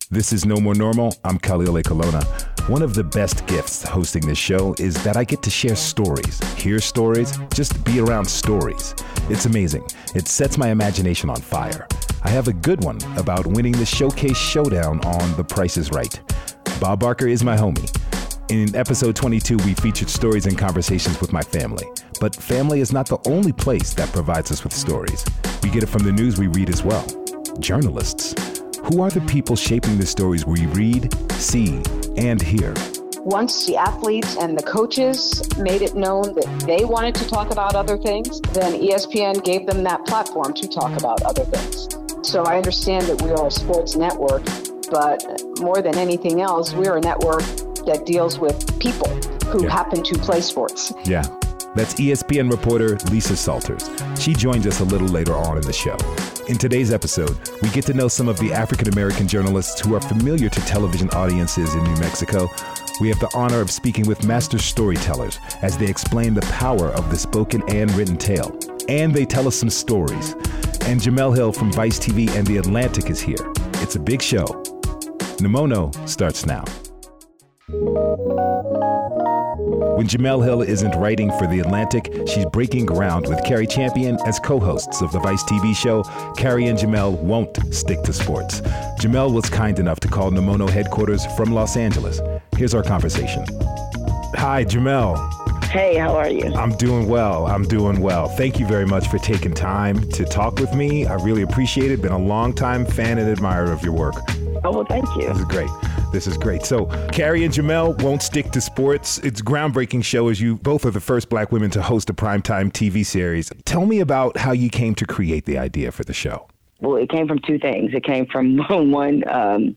This is No More Normal. I'm Khalil Ekulona. One of the best gifts hosting this show is that I get to share stories, hear stories, just be around stories. It's amazing. It sets my imagination on fire. I have a good one about winning the Showcase Showdown on The Price is Right. Bob Barker is my homie. In episode 22, we featured stories and conversations with my family. But family is not the only place that provides us with stories. We get it from the news we read as well. Journalists. Who are the people shaping the stories we read, see, and hear? Once the athletes and the coaches made it known that they wanted to talk about other things, then ESPN gave them that platform to talk about other things. So I understand that we are a sports network, but more than anything else, we're a network that deals with people who happen to play sports. Yeah, that's ESPN reporter Lisa Salters. She joins us a little later on in the show. In today's episode, we get to know some of the African-American journalists who are familiar to television audiences in New Mexico. We have the honor of speaking with master storytellers as they explain the power of the spoken and written tale. And they tell us some stories. And Jemele Hill from Vice TV and The Atlantic is here. It's a big show. Nemono starts now. When Jemele Hill isn't writing for The Atlantic, she's breaking ground with Cari Champion as co-hosts of the Vice TV show, Cari and Jemele Won't Stick to Sports. Jemele was kind enough to call Nemono headquarters from Los Angeles. Here's our conversation. Hi, Jemele. Hey, how are you? I'm doing well. Thank you very much for taking time to talk with me. I really appreciate it. Been a long-time fan and admirer of your work. Oh, well, thank you. This is great. So, Cari and Jemele Won't Stick to Sports. It's a groundbreaking show as you both are the first Black women to host a primetime TV series. Tell me about how you came to create the idea for the show. Well, it came from two things. It came from one,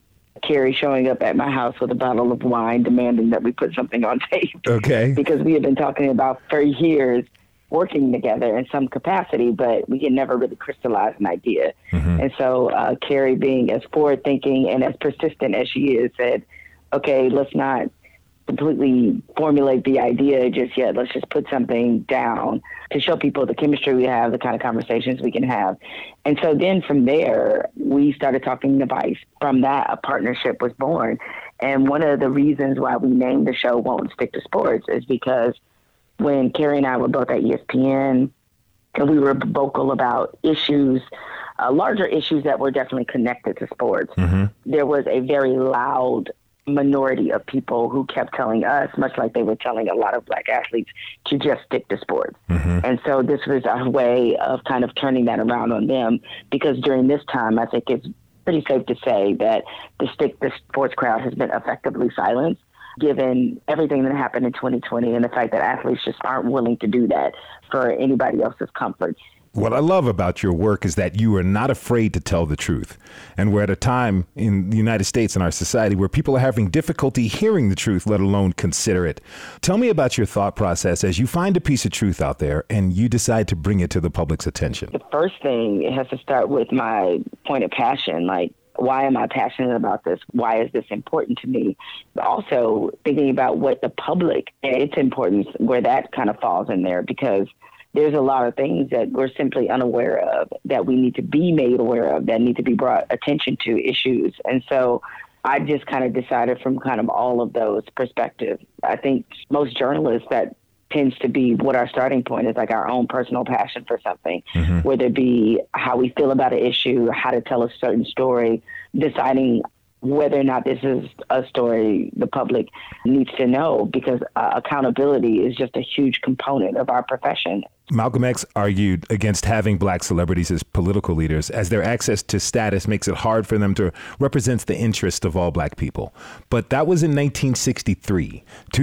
Cari showing up at my house with a bottle of wine demanding that we put something on tape. Okay. Because we had been talking about for years working together in some capacity, but we had never really crystallized an idea. Mm-hmm. And so Cari, being as forward-thinking and as persistent as she is, said, okay, let's not completely formulate the idea just yet. Let's just put something down to show people the chemistry we have, the kind of conversations we can have. And so then from there, we started talking to Vice. From that, a partnership was born. And one of the reasons why we named the show Won't Stick to Sports is because when Cari and I were both at ESPN, and we were vocal about issues, larger issues that were definitely connected to sports, there was a very loud minority of people who kept telling us, much like they were telling a lot of Black athletes, to just stick to sports. And so this was our way of kind of turning that around on them, because during this time, I think it's pretty safe to say that the stick to sports crowd has been effectively silenced, given everything that happened in 2020 and the fact that athletes just aren't willing to do that for anybody else's comfort. What I love about your work is that you are not afraid to tell the truth. And we're at a time in the United States and our society where people are having difficulty hearing the truth, let alone consider it. Tell me about your thought process as you find a piece of truth out there and you decide to bring it to the public's attention. The first thing, it has to start with my point of passion. Like, why am I passionate about this? Why is this important to me? But also thinking about what the public and its importance, where that kind of falls in there, because there's a lot of things that we're simply unaware of that we need to be made aware of, that need to be brought attention to, issues. And so I just kind of decided from kind of all of those perspectives. I think most journalists, that tends to be what our starting point is, like our own personal passion for something, whether it be how we feel about an issue, how to tell a certain story, deciding whether or not this is a story the public needs to know, because accountability is just a huge component of our profession. Malcolm X argued against having Black celebrities as political leaders, as their access to status makes it hard for them to represent the interest of all Black people. But that was in 1963.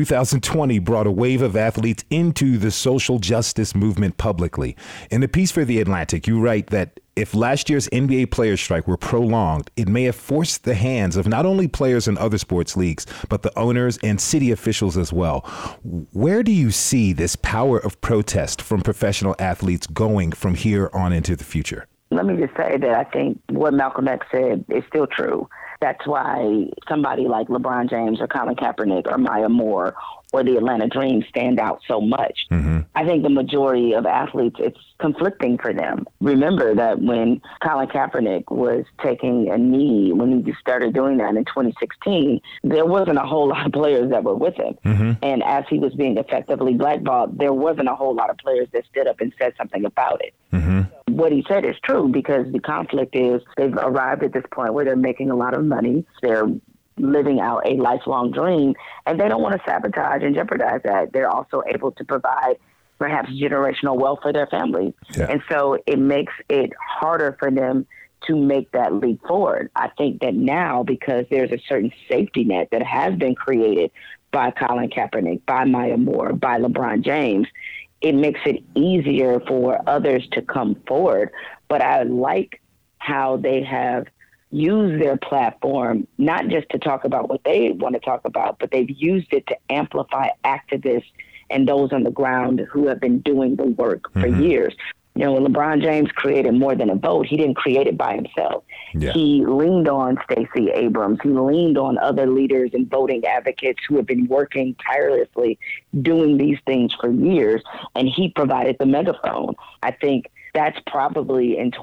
2020 brought a wave of athletes into the social justice movement publicly. In a piece for The Atlantic, you write that if last year's NBA players' strike were prolonged, it may have forced the hands of not only players in other sports leagues, but the owners and city officials as well. Where do you see this power of protest from professional athletes going from here on into the future? Let me just say that I think what Malcolm X said is still true, That's why somebody like LeBron James or Colin Kaepernick or Maya Moore or the Atlanta Dream stand out so much. Mm-hmm. I think the majority of athletes, it's conflicting for them. Remember that when Colin Kaepernick was taking a knee, when he started doing that in 2016, there wasn't a whole lot of players that were with him. Mm-hmm. And as he was being effectively blackballed, there wasn't a whole lot of players that stood up and said something about it. Mm-hmm. What he said is true, because the conflict is they've arrived at this point where they're making a lot of money. They're living out a lifelong dream, and they don't want to sabotage and jeopardize that. They're also able to provide perhaps generational wealth for their families. Yeah. And so it makes it harder for them to make that leap forward. I think that now, because there's a certain safety net that has been created by Colin Kaepernick, by Maya Moore, by LeBron James, it makes it easier for others to come forward. But I like how they have use their platform, not just to talk about what they want to talk about, but they've used it to amplify activists and those on the ground who have been doing the work for years. You know, when LeBron James created More Than a Vote, he didn't create it by himself. Yeah. He leaned on Stacey Abrams. He leaned on other leaders and voting advocates who have been working tirelessly doing these things for years, and he provided the megaphone. I think that's probably in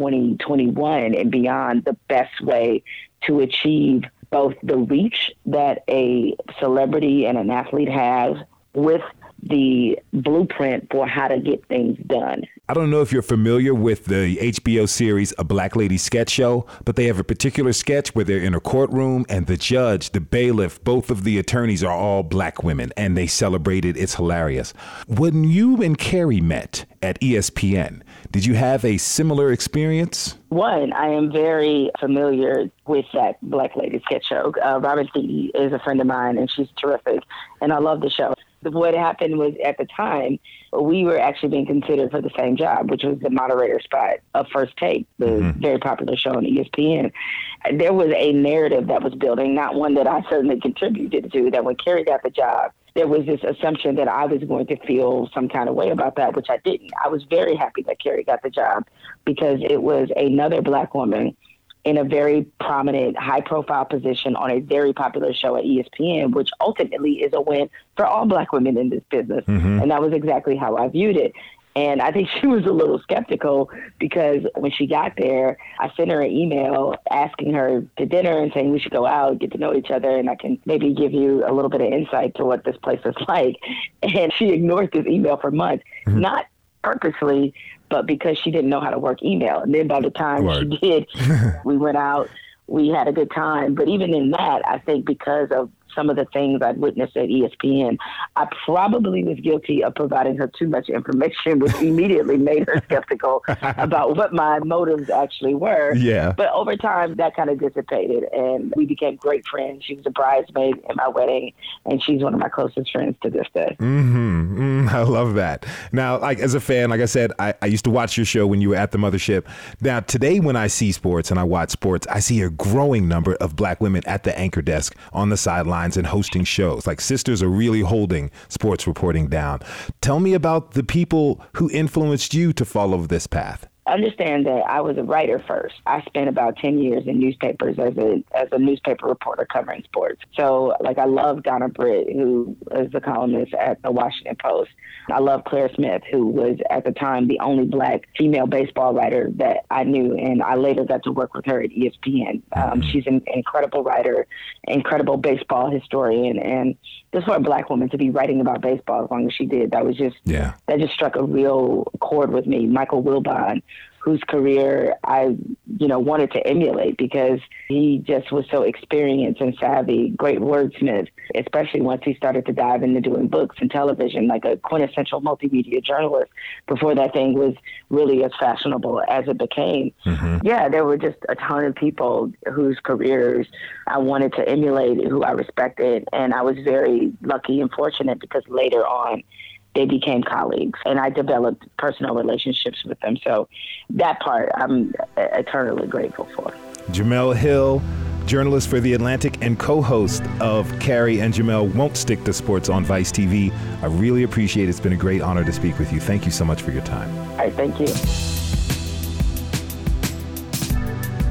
2021 and beyond the best way to achieve both the reach that a celebrity and an athlete has with the blueprint for how to get things done. I don't know if you're familiar with the HBO series A Black Lady Sketch Show, but they have a particular sketch where they're in a courtroom and the judge, the bailiff, both of the attorneys are all black women, and they celebrated. It's hilarious. When you and Carrie met at ESPN, did you have a similar experience? One, I am very familiar with that Black Lady Sketch Show. Robin Thede is a friend of mine, and she's terrific, and I love the show. What happened was, at the time, we were actually being considered for the same job, which was the moderator spot of First Take, the very popular show on ESPN. There was a narrative that was building, not one that I certainly contributed to, that when Carrie got the job, there was this assumption that I was going to feel some kind of way about that, which I didn't. I was very happy that Carrie got the job because it was another black woman in a very prominent, high-profile position on a very popular show at ESPN, which ultimately is a win for all black women in this business. And that was exactly how I viewed it. And I think she was a little skeptical because when she got there, I sent her an email asking her to dinner and saying we should go out, get to know each other, and I can maybe give you a little bit of insight to what this place is like. And she ignored this email for months, not purposely, but because she didn't know how to work email. And then by the time she did, we went out, we had a good time. But even in that, I think because of some of the things I'd witnessed at ESPN, I probably was guilty of providing her too much information, which immediately made her skeptical about what my motives actually were. Yeah. But over time, that kind of dissipated, and we became great friends. She was a bridesmaid in my wedding, and she's one of my closest friends to this day. I love that. Now, like as a fan, like I said, I used to watch your show when you were at the mothership. Now, today when I see sports and I watch sports, I see a growing number of black women at the anchor desk, on the sidelines, and hosting shows. Like, sisters are really holding sports reporting down. Tell me about the people who influenced you to follow this path. Understand that I was a writer first. I spent about 10 years in newspapers as a newspaper reporter covering sports. So, like, I love Donna Britt, who is the columnist at the Washington Post. I love Claire Smith, who was at the time the only black female baseball writer that I knew, and I later got to work with her at ESPN. She's an incredible writer, incredible baseball historian, and just for a black woman to be writing about baseball as long as she did, that just struck a real chord with me. Michael Wilbon, whose career I, wanted to emulate because he just was so experienced and savvy, great wordsmith, especially once he started to dive into doing books and television, like a quintessential multimedia journalist before that thing was really as fashionable as it became. Yeah, there were just a ton of people whose careers I wanted to emulate, who I respected, and I was very lucky and fortunate because later on, they became colleagues, and I developed personal relationships with them. So that part I'm eternally grateful for. Jemele Hill, journalist for The Atlantic and co-host of Carrie and Jemele Won't Stick to Sports on Vice TV. I really appreciate it. It's been a great honor to speak with you. Thank you so much for your time. All right, thank you.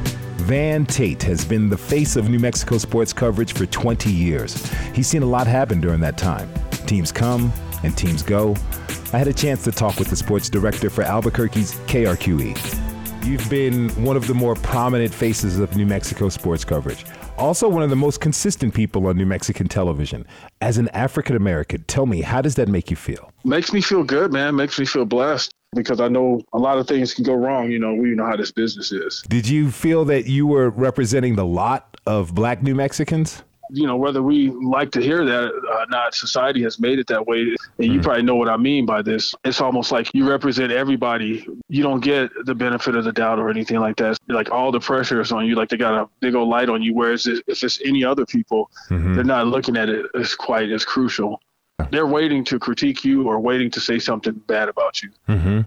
Van Tate has been the face of New Mexico sports coverage for 20 years. He's seen a lot happen during that time. Teams come and teams go. I had a chance to talk with the sports director for Albuquerque's KRQE. You've been one of the more prominent faces of New Mexico sports coverage. Also one of the most consistent people on New Mexican television. As an African American, tell me, how does that make you feel? Makes me feel good, man. Makes me feel blessed because I know a lot of things can go wrong. We know how this business is. Did you feel that you were representing the lot of Black New Mexicans? Whether we like to hear that or not, society has made it that way. And you probably know what I mean by this. It's almost like you represent everybody. You don't get the benefit of the doubt or anything like that. Like all the pressure is on you. Like they got a big old light on you. Whereas if it's any other people, they're not looking at it as quite as crucial. They're waiting to critique you or waiting to say something bad about you. And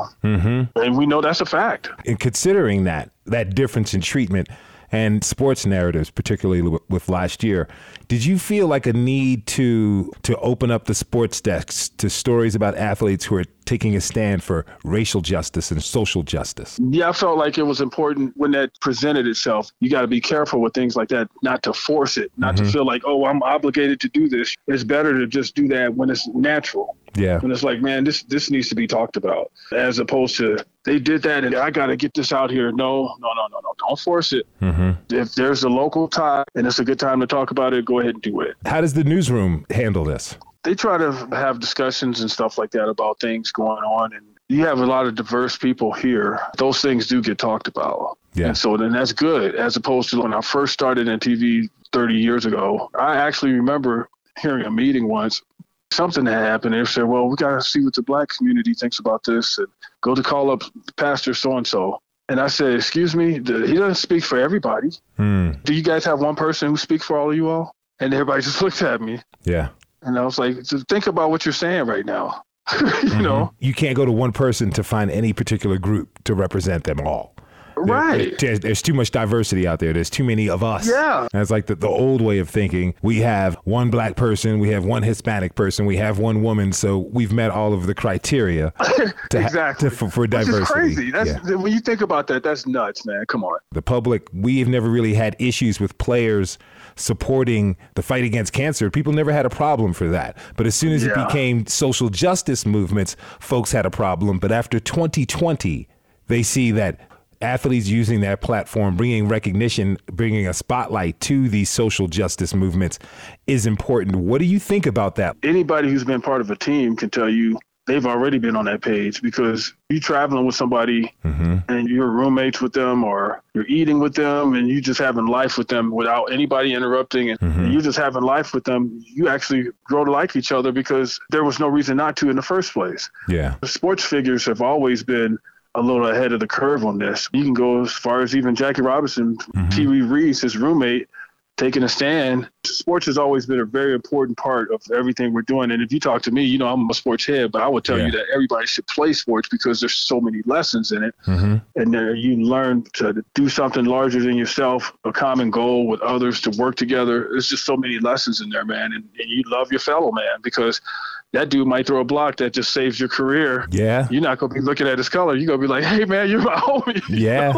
we know that's a fact. And considering that difference in treatment and sports narratives, particularly with last year, did you feel like a need to open up the sports desks to stories about athletes who are taking a stand for racial justice and social justice? Yeah, I felt like it was important when that presented itself. You got to be careful with things like that, not to force it, not to feel like, oh, I'm obligated to do this. It's better to just do that when it's natural. Yeah. When it's like, man, this needs to be talked about, as opposed to they did that and I got to get this out here. No. Don't force it. If there's a local tie and it's a good time to talk about it, go ahead and do it. How does the newsroom handle this? They try to have discussions and stuff like that about things going on. And you have a lot of diverse people here. Those things do get talked about. Yeah. And so then that's good, as opposed to when I first started in TV 30 years ago. I actually remember hearing a meeting once. Something had happened. They said, well, we got to see what the Black community thinks about this and go to call up Pastor so-and-so. And I said, excuse me, he doesn't speak for everybody. Do you guys have one person who speaks for all of you all? And everybody just looked at me. Yeah. And I was like, just think about what you're saying right now. know? You can't go to one person to find any particular group to represent them all. Right. There's too much diversity out there. There's too many of us. Yeah. And it's like the old way of thinking. We have one Black person, we have one Hispanic person, we have one woman. So we've met all of the criteria exactly. for diversity. Which is crazy. When you think about that, that's nuts, man. Come on. The public, we've never really had issues with players supporting the fight against cancer. People never had a problem for that. But as soon as it became social justice movements, folks had a problem. But after 2020, they see that athletes using that platform, bringing recognition, bringing a spotlight to these social justice movements is important. What do you think about that? Anybody who's been part of a team can tell you they've already been on that page, because you're traveling with somebody and you're roommates with them, or you're eating with them and you just having life with them without anybody interrupting, and you're just having life with them. You actually grow to like each other because there was no reason not to in the first place. Yeah. The sports figures have always been a little ahead of the curve on this. You can go as far as even Jackie Robinson, T. Reese, his roommate, taking a stand. Sports has always been a very important part of everything we're doing. And if you talk to me, I'm a sports head, but I would tell you that everybody should play sports because there's so many lessons in it. And you learn to do something larger than yourself, a common goal with others, to work together. There's just so many lessons in there, man. And you love your fellow man, because that dude might throw a block that just saves your career. Yeah. You're not going to be looking at his color. You're going to be like, hey, man, you're my homie. Yeah.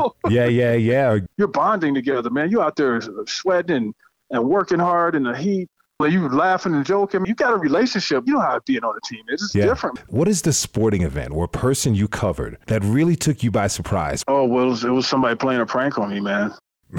Yeah. You're bonding together, man. You out there sweating and working hard in the heat. You laughing and joking. You got a relationship. You know how being on a team is. It's different. What is the sporting event or person you covered that really took you by surprise? Oh, well, it was somebody playing a prank on me, man.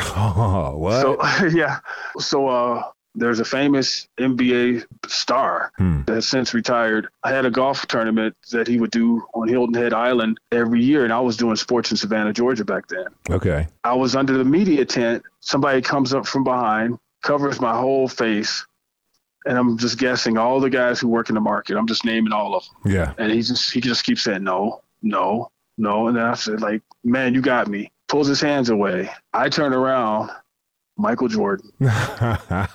Oh, what? So, yeah. So, there's a famous NBA star that has since retired. I had a golf tournament that he would do on Hilton Head Island every year, and I was doing sports in Savannah, Georgia back then. Okay. I was under the media tent. Somebody comes up from behind, covers my whole face, and I'm just guessing all the guys who work in the market. I'm just naming all of them. Yeah. And he just keeps saying, no. And then I said, like, man, you got me. Pulls his hands away. I turn around. Michael Jordan. Man,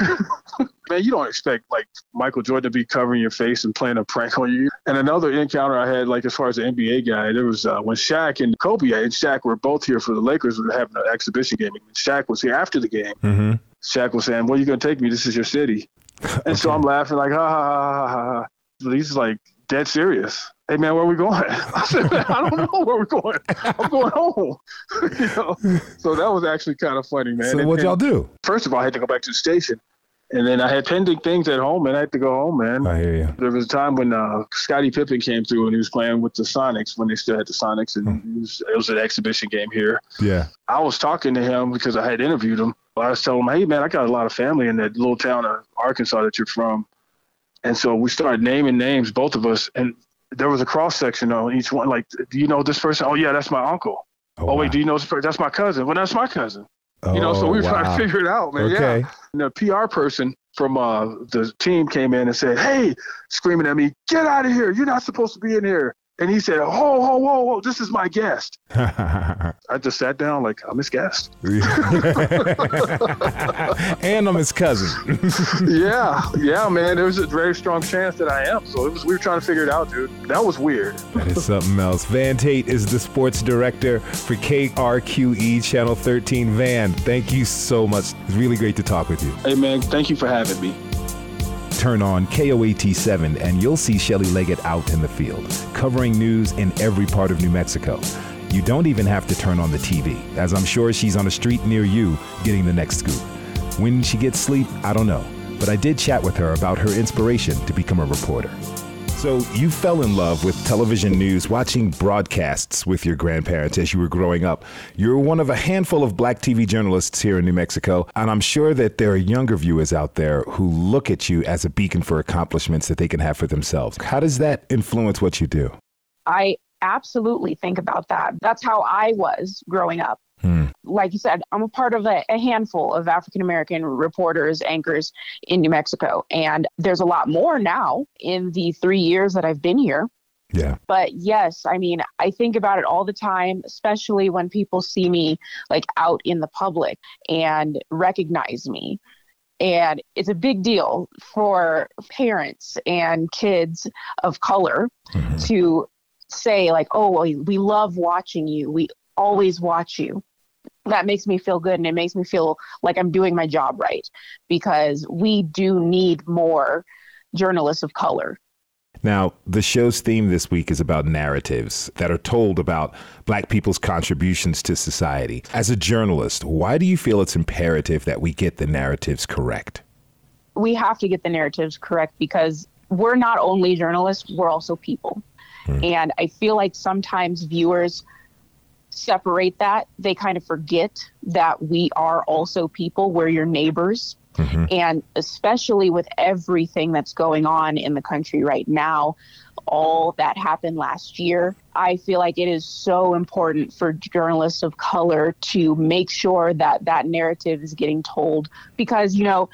you don't expect like Michael Jordan to be covering your face and playing a prank on you. And another encounter I had, like as far as the NBA guy, there was when Shaq and Kobe and Shaq were both here for the Lakers. We were having an exhibition game. And Shaq was here after the game. Shaq was saying, "Where are you going to take me? This is your city." And so I'm laughing like, ha, ha, ha, ha, ha. But he's like dead serious. hey man, where are we going? I said, man, I don't know where we're going. I'm going home. So that was actually kind of funny, man. So what'd y'all do? First of all, I had to go back to the station. And then I had pending things at home, and I had to go home, man. I hear you. There was a time when Scottie Pippen came through, and he was playing with the Sonics when they still had the Sonics, and it was an exhibition game here. Yeah. I was talking to him because I had interviewed him. I was telling him, hey, man, I got a lot of family in that little town of Arkansas that you're from. And so we started naming names, both of us, and there was a cross-section on each one. Like, do you know this person? Oh, yeah, that's my uncle. Oh, wait, do you know this person? That's my cousin. Well, that's my cousin. So we were trying to figure it out, man. Okay. Yeah. And the PR person from the team came in and said, hey, screaming at me, get out of here. You're not supposed to be in here. And he said, whoa, this is my guest. I just sat down like, I'm his guest. And I'm his cousin. yeah, man. There was a very strong chance that I am. So we were trying to figure it out, dude. That was weird. That is something else. Van Tate is the sports director for KRQE Channel 13. Van, thank you so much. It's really great to talk with you. Hey, man, thank you for having me. Turn on KOAT7 and you'll see Shelley Leggett out in the field, covering news in every part of New Mexico. You don't even have to turn on the TV, as I'm sure she's on a street near you getting the next scoop. When she gets sleep, I don't know, but I did chat with her about her inspiration to become a reporter. So you fell in love with television news watching broadcasts with your grandparents as you were growing up. You're one of a handful of Black TV journalists here in New Mexico, and I'm sure that there are younger viewers out there who look at you as a beacon for accomplishments that they can have for themselves. How does that influence what you do? I absolutely think about that. That's how I was growing up. Like you said, I'm a part of a handful of African-American reporters, anchors in New Mexico. And there's a lot more now in the 3 years that I've been here. Yeah. But yes, I mean, I think about it all the time, especially when people see me like out in the public and recognize me. And it's a big deal for parents and kids of color to say like, oh, we love watching you. We always watch you. That makes me feel good, and it makes me feel like I'm doing my job right, because we do need more journalists of color. Now, the show's theme this week is about narratives that are told about Black people's contributions to society. As a journalist, why do you feel it's imperative that we get the narratives correct? We have to get the narratives correct because we're not only journalists, we're also people. And I feel like sometimes viewers separate that. They kind of forget that we are also people. We're your neighbors. And especially with everything that's going on in the country right now, all that happened last year, I feel like it is so important for journalists of color to make sure that that narrative is getting told, because, you know,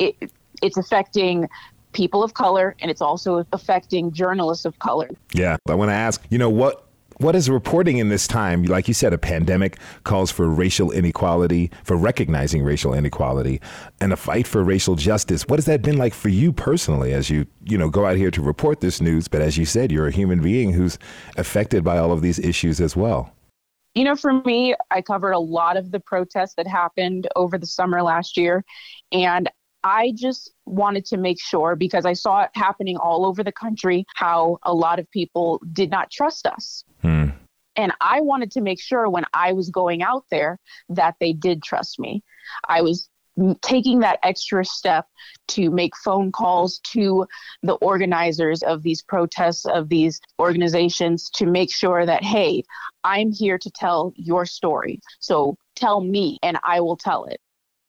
it's affecting people of color, and it's also affecting journalists of color. Yeah. I want to ask, you know, what is reporting in this time? Like you said, a pandemic calls for racial inequality, for recognizing racial inequality, and a fight for racial justice. What has that been like for you personally as you go out here to report this news? But as you said, you're a human being who's affected by all of these issues as well. You know, for me, I covered a lot of the protests that happened over the summer last year, and I just wanted to make sure, because I saw it happening all over the country, how a lot of people did not trust us. And I wanted to make sure when I was going out there that they did trust me. I was taking that extra step to make phone calls to the organizers of these protests, of these organizations, to make sure that, hey, I'm here to tell your story. So tell me and I will tell it.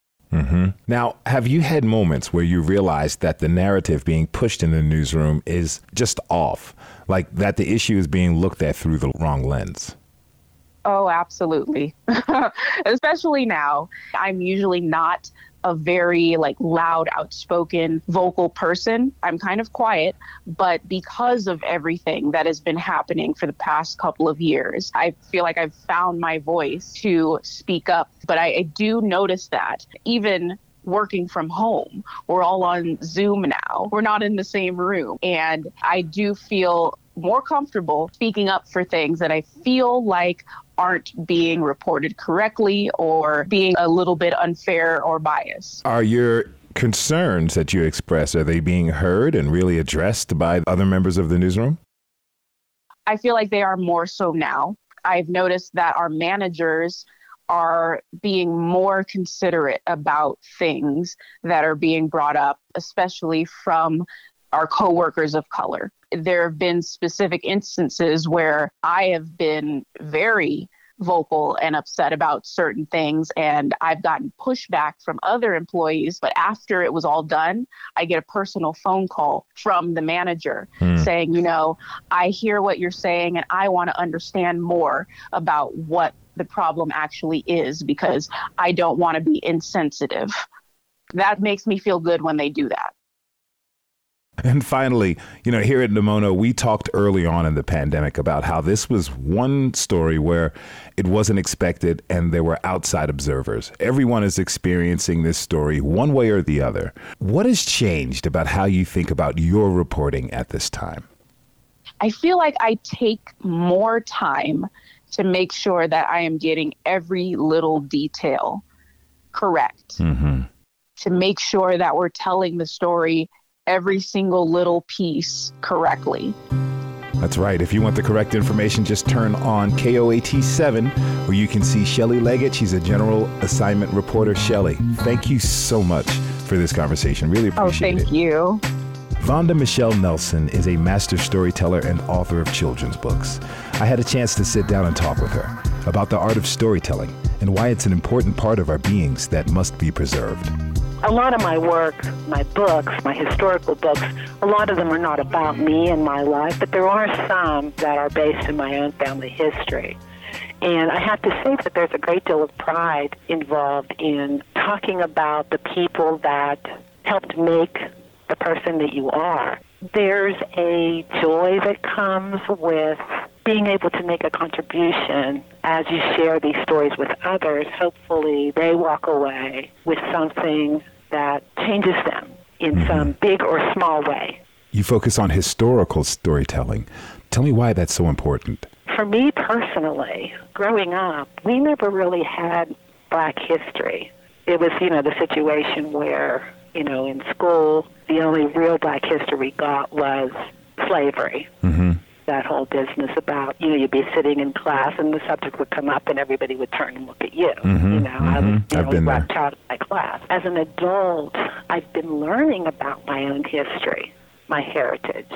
Now, have you had moments where you realized that the narrative being pushed in the newsroom is just off, like that the issue is being looked at through the wrong lens? Oh, absolutely. Especially now. I'm usually not a very loud, outspoken, vocal person. I'm kind of quiet, but because of everything that has been happening for the past couple of years, I feel like I've found my voice to speak up. But I do notice that even working from home, we're all on Zoom now. We're not in the same room. And I do feel more comfortable speaking up for things that I feel like aren't being reported correctly or being a little bit unfair or biased. Are your concerns that you express, are they being heard and really addressed by other members of the newsroom? I feel like they are more so now. I've noticed that our managers are being more considerate about things that are being brought up, especially from our coworkers of color. There have been specific instances where I have been very vocal and upset about certain things, and I've gotten pushback from other employees. But after it was all done, I get a personal phone call from the manager saying, you know, I hear what you're saying and I want to understand more about what the problem actually is, because I don't want to be insensitive. That makes me feel good when they do that. And finally, you know, here at Nemono, we talked early on in the pandemic about how this was one story where it wasn't expected and there were outside observers. Everyone is experiencing this story one way or the other. What has changed about how you think about your reporting at this time? I feel like I take more time to make sure that I am getting every little detail correct, to make sure that we're telling the story every single little piece correctly. That's right. If you want the correct information, just turn on KOAT 7, where you can see Shelley Leggett. She's a general assignment reporter. Shelley, thank you so much for this conversation. Really appreciate it. Thank you. Vonda Michelle Nelson is a master storyteller and author of children's books. I had a chance to sit down and talk with her about the art of storytelling and why it's an important part of our beings that must be preserved. A lot of my work, my books, my historical books, a lot of them are not about me and my life, but there are some that are based in my own family history. And I have to say that there's a great deal of pride involved in talking about the people that helped make the person that you are. There's a joy that comes with being able to make a contribution as you share these stories with others. Hopefully they walk away with something that changes them in some big or small way. You focus on historical storytelling. Tell me why that's so important. For me personally, growing up, we never really had Black history. It was, the situation where, in school, the only real Black history we got was slavery. That whole business about, you'd be sitting in class and the subject would come up and everybody would turn and look at you. I was left out of my class. As an adult, I've been learning about my own history, my heritage.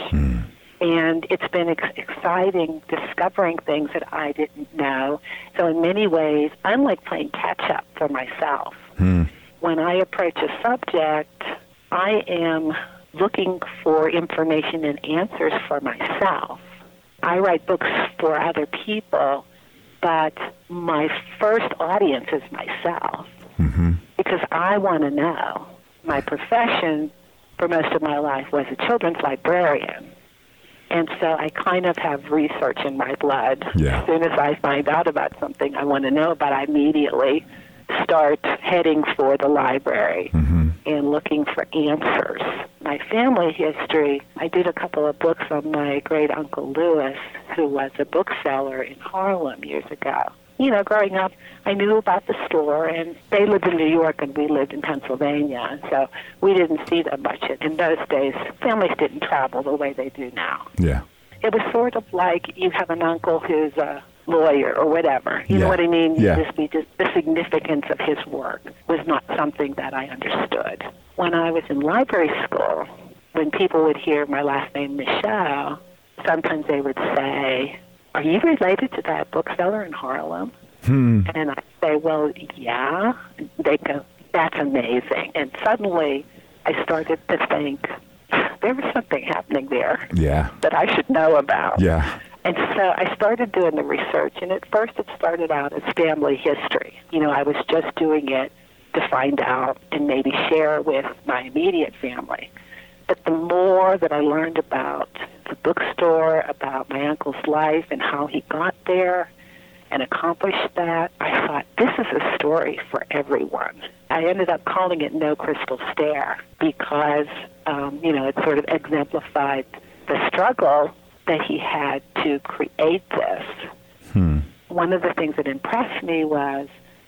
And it's been exciting discovering things that I didn't know. So in many ways, I'm like playing catch-up for myself. When I approach a subject, I am looking for information and answers for myself. I write books for other people, but my first audience is myself because I want to know. My profession for most of my life was a children's librarian. And so I kind of have research in my blood. As soon as I find out about something I want to know about, I immediately start heading for the library and looking for answers. My family history, I did a couple of books on my great Uncle Lewis, who was a bookseller in Harlem years ago. Growing up, I knew about the store, and they lived in New York and we lived in Pennsylvania, so we didn't see them much. In those days, families didn't travel the way they do now. It was sort of like you have an uncle who's a lawyer or whatever. You know what I mean? Just the significance of his work was not something that I understood. When I was in library school, when people would hear my last name, Michelle, sometimes they would say, "Are you related to that bookseller in Harlem?" And I say, "Well, yeah." They go, "That's amazing." And suddenly I started to think, there was something happening there that I should know about. And so I started doing the research, and at first it started out as family history. I was just doing it to find out and maybe share with my immediate family. But the more that I learned about the bookstore, about my uncle's life and how he got there and accomplished that, I thought, this is a story for everyone. I ended up calling it No Crystal Stair because, it sort of exemplified the struggle that he had to create this. One of the things that impressed me was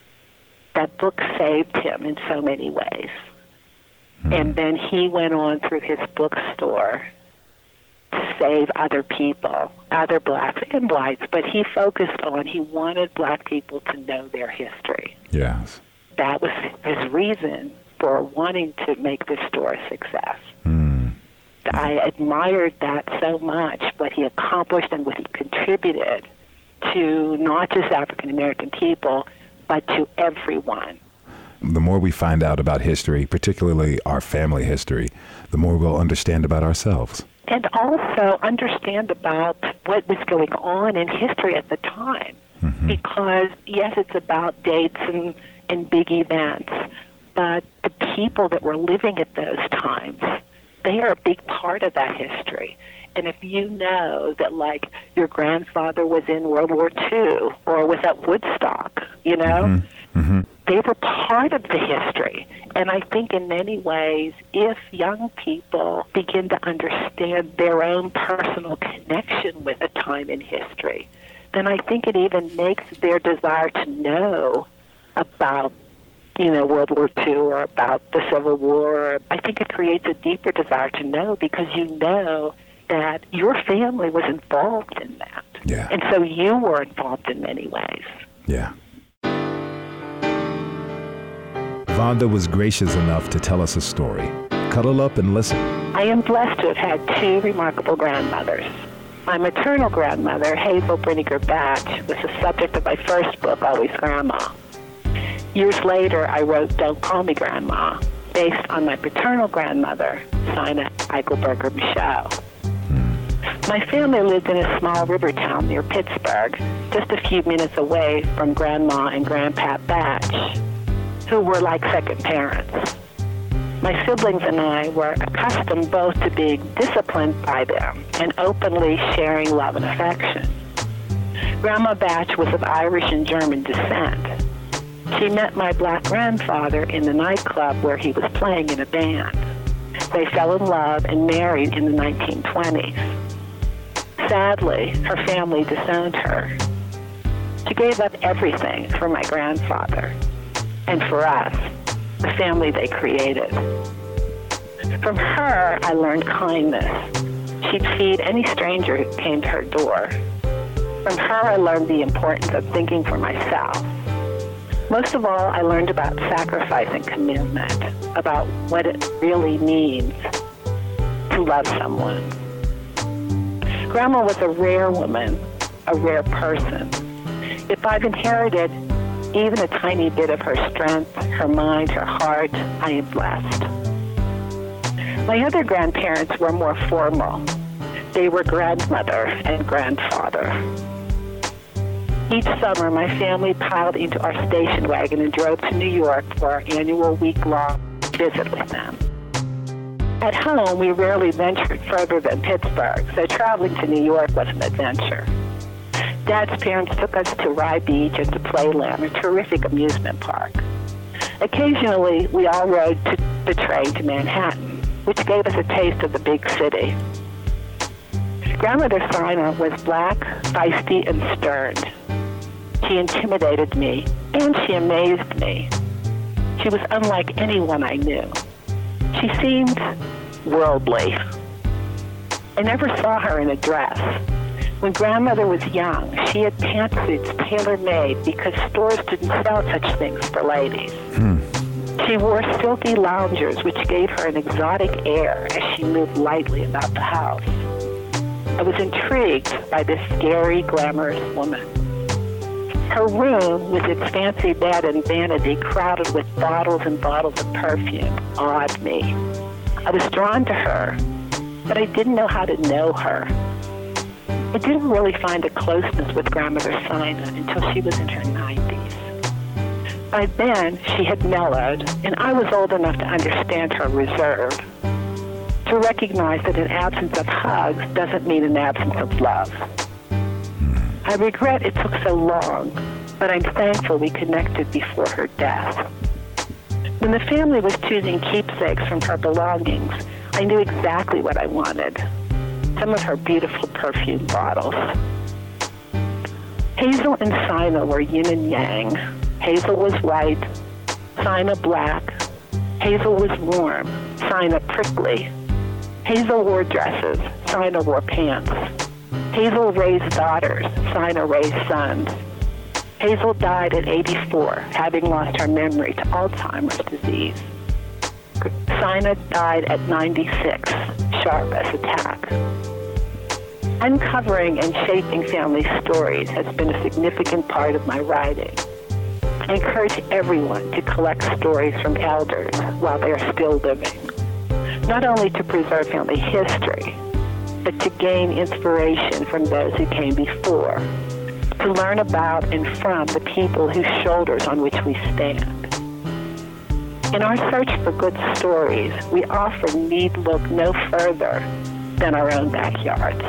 that book saved him in so many ways. And then he went on through his bookstore to save other people, other blacks and whites, but he wanted black people to know their history. Yes. That was his reason for wanting to make this store a success. I admired that so much, what he accomplished and what he contributed to not just African-American people, but to everyone. The more we find out about history, particularly our family history, the more we'll understand about ourselves. And also understand about what was going on in history at the time. Because, yes, it's about dates and big events, but the people that were living at those times, they are a big part of that history. And if you know that, like, your grandfather was in World War II or was at Woodstock, you know, they were part of the history. And I think in many ways, if young people begin to understand their own personal connection with a time in history, then I think it even makes their desire to know about, you know, World War II or about the Civil War. I think it creates a deeper desire to know because you know that your family was involved in that. Yeah. And so you were involved in many ways. Yeah. Vonda was gracious enough to tell us a story. Cuddle up and listen. I am blessed to have had two remarkable grandmothers. My maternal grandmother, Hazel Brinegar Batch, was the subject of my first book, Always Grandma. Years later, I wrote Don't Call Me Grandma, based on my paternal grandmother, Sina Eichelberger Michaud. My family lived in a small river town near Pittsburgh, just a few minutes away from Grandma and Grandpa Batch, who were like second parents. My siblings and I were accustomed both to being disciplined by them and openly sharing love and affection. Grandma Batch was of Irish and German descent. She met my black grandfather in the nightclub where he was playing in a band. They fell in love and married in the 1920s. Sadly, her family disowned her. She gave up everything for my grandfather and for us, the family they created. From her, I learned kindness. She'd feed any stranger who came to her door. From her, I learned the importance of thinking for myself. Most of all, I learned about sacrifice and commitment, about what it really means to love someone. Grandma was a rare woman, a rare person. If I've inherited even a tiny bit of her strength, her mind, her heart, I am blessed. My other grandparents were more formal. They were grandmother and grandfather. Each summer, my family piled into our station wagon and drove to New York for our annual week-long visit with them. At home, we rarely ventured further than Pittsburgh, so traveling to New York was an adventure. Dad's parents took us to Rye Beach and to Playland, a terrific amusement park. Occasionally, we all rode the train to Manhattan, which gave us a taste of the big city. Grandmother Sina was black, feisty, and stern. She intimidated me, and she amazed me. She was unlike anyone I knew. She seemed worldly. I never saw her in a dress. When Grandmother was young, she had pantsuits tailor-made because stores didn't sell such things for ladies. She wore silky loungers, which gave her an exotic air as she moved lightly about the house. I was intrigued by this scary, glamorous woman. Her room, with its fancy bed and vanity crowded with bottles and bottles of perfume, awed me. I was drawn to her, but I didn't know how to know her. I didn't really find a closeness with Grandmother Sina until she was in her 90s. By then, she had mellowed, and I was old enough to understand her reserve, to recognize that an absence of hugs doesn't mean an absence of love. I regret it took so long, but I'm thankful we connected before her death. When the family was choosing keepsakes from her belongings, I knew exactly what I wanted. Some of her beautiful perfume bottles. Hazel and Sina were yin and yang. Hazel was white, Sina black. Hazel was warm, Sina prickly. Hazel wore dresses, Sina wore pants. Hazel raised daughters, Sina raised sons. Hazel died at 84, having lost her memory to Alzheimer's disease. Sina died at 96, sharp as a tack. Uncovering and shaping family stories has been a significant part of my writing. I encourage everyone to collect stories from elders while they are still living, not only to preserve family history, but to gain inspiration from those who came before, to learn about and from the people whose shoulders on which we stand. In our search for good stories, we often need look no further than our own backyards.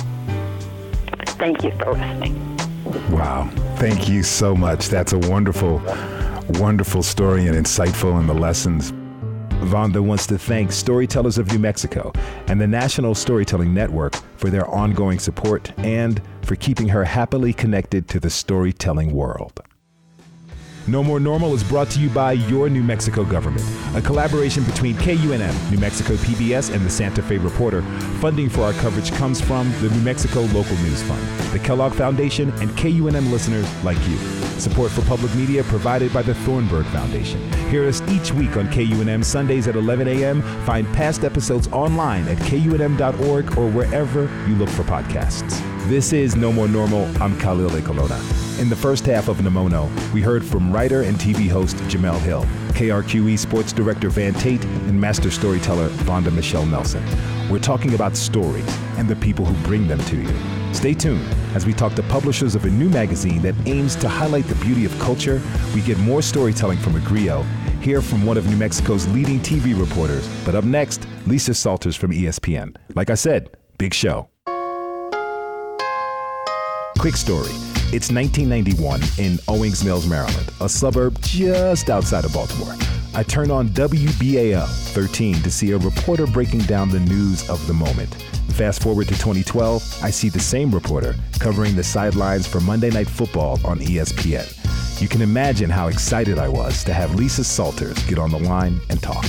Thank you for listening. Wow. Thank you so much. That's a wonderful, wonderful story and insightful in the lessons. Vonda wants to thank Storytellers of New Mexico and the National Storytelling Network for their ongoing support and for keeping her happily connected to the storytelling world. No More Normal is brought to you by your New Mexico government, a collaboration between KUNM, New Mexico PBS, and the Santa Fe Reporter. Funding for our coverage comes from the New Mexico Local News Fund, the Kellogg Foundation, and KUNM listeners like you. Support for public media provided by the Thornburg Foundation. Hear us each week on KUNM Sundays at 11 a.m. Find past episodes online at KUNM.org or wherever you look for podcasts. This is No More Normal. I'm Khalil Ecolona. In the first half of Nemono, we heard from writer and TV host Jamel Hill, KRQE sports director Van Tate, and master storyteller Vonda Michelle Nelson. We're talking about stories and the people who bring them to you. Stay tuned as we talk to publishers of a new magazine that aims to highlight the beauty of culture. We get more storytelling from Agrio, hear from one of New Mexico's leading TV reporters. But up next, Lisa Salters from ESPN. Like I said, big show. Quick story. It's 1991 in Owings Mills, Maryland, a suburb just outside of Baltimore. I turn on WBAL 13 to see a reporter breaking down the news of the moment. Fast forward to 2012, I see the same reporter covering the sidelines for Monday Night Football on ESPN. You can imagine how excited I was to have Lisa Salters get on the line and talk.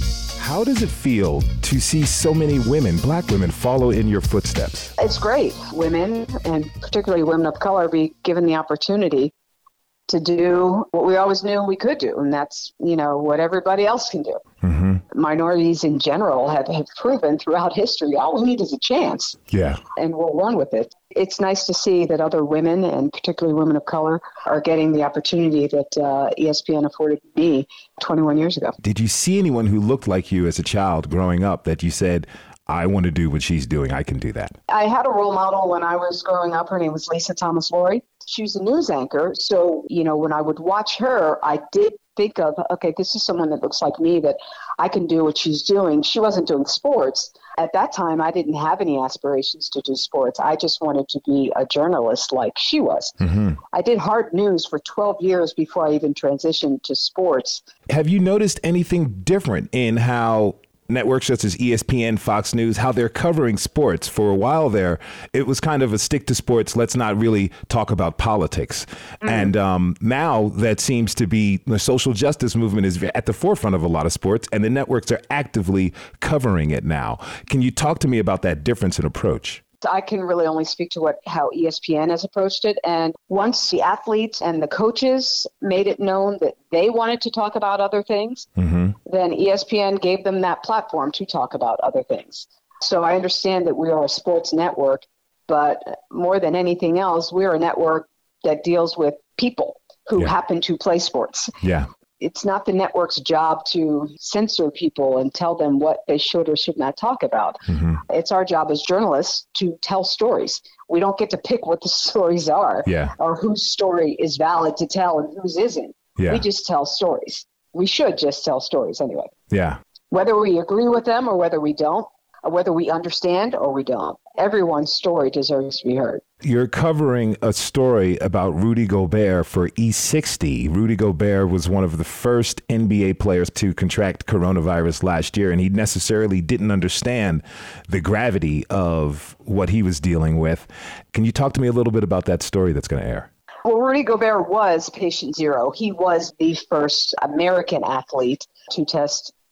How does it feel to see so many women, Black women, follow in your footsteps? It's great. Women, and particularly women of color, be given the opportunity to do what we always knew we could do, and that's, what everybody else can do. Mm-hmm. Minorities in general have proven throughout history, all we need is a chance. Yeah. And we'll run with it. It's nice to see that other women, and particularly women of color, are getting the opportunity that ESPN afforded me 21 years ago. Did you see anyone who looked like you as a child growing up that you said, I want to do what she's doing, I can do that? I had a role model when I was growing up. Her name was Lisa Thomas-Laurie. She was a news anchor. So, when I would watch her, I did think of, okay, this is someone that looks like me, that I can do what she's doing. She wasn't doing sports. At that time, I didn't have any aspirations to do sports. I just wanted to be a journalist like she was. Mm-hmm. I did hard news for 12 years before I even transitioned to sports. Have you noticed anything different in how networks such as ESPN, Fox News, how they're covering sports? For a while there, it was kind of a stick to sports, let's not really talk about politics. Mm-hmm. And now that seems to be, the social justice movement is at the forefront of a lot of sports, and the networks are actively covering it now. Can you talk to me about that difference in approach? I can really only speak to how ESPN has approached it. And once the athletes and the coaches made it known that they wanted to talk about other things, mm-hmm. then ESPN gave them that platform to talk about other things. So I understand that we are a sports network, but more than anything else, we're a network that deals with people who happen to play sports. Yeah. It's not the network's job to censor people and tell them what they should or should not talk about. Mm-hmm. It's our job as journalists to tell stories. We don't get to pick what the stories are or whose story is valid to tell and whose isn't. Yeah. We just tell stories. We should just tell stories anyway. Yeah. Whether we agree with them or whether we don't, or whether we understand or we don't, everyone's story deserves to be heard. You're covering a story about Rudy Gobert for E60. Rudy Gobert was one of the first NBA players to contract coronavirus last year, and he necessarily didn't understand the gravity of what he was dealing with. Can you talk to me a little bit about that story that's going to air? Well, Rudy Gobert was patient zero. He was the first American athlete to test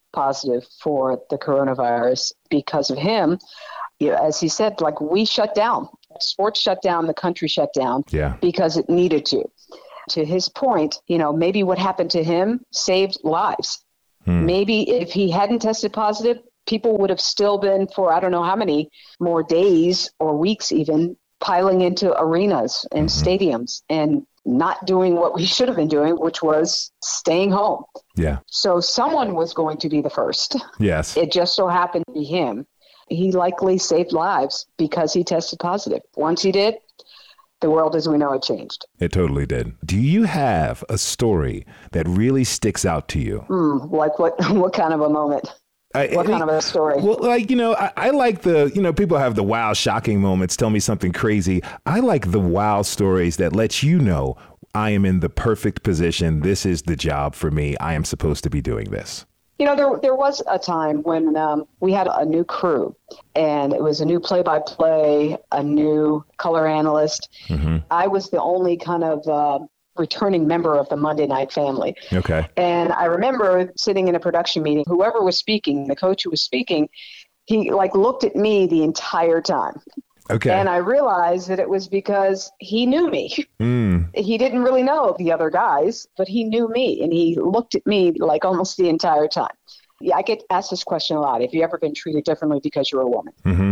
positive for the coronavirus. Because of him, as he said, like, we shut down. Sports shut down, the country shut down because it needed to. To his point, maybe what happened to him saved lives. Maybe if he hadn't tested positive, people would have still been, for I don't know how many more days or weeks even, piling into arenas and stadiums and not doing what we should have been doing, which was staying home. Yeah. So someone was going to be the first. Yes. It just so happened to be him. He likely saved lives because he tested positive. Once he did, the world as we know it changed. It totally did. Do you have a story that really sticks out to you? Like what kind of a moment? What kind of a story? Well, like, I like the, people have the wow, shocking moments. Tell me something crazy. I like the wow stories that let you know I am in the perfect position. This is the job for me. I am supposed to be doing this. There was a time when we had a new crew, and it was a new play-by-play, a new color analyst. I was the only kind of returning member of the Monday Night family. Okay. And I remember sitting in a production meeting, whoever was speaking, the coach who was speaking, he looked at me the entire time. Okay. And I realized that it was because he knew me. He didn't really know the other guys, but he knew me, and he looked at me like almost the entire time. Yeah, I get asked this question a lot. Have you ever been treated differently because you're a woman?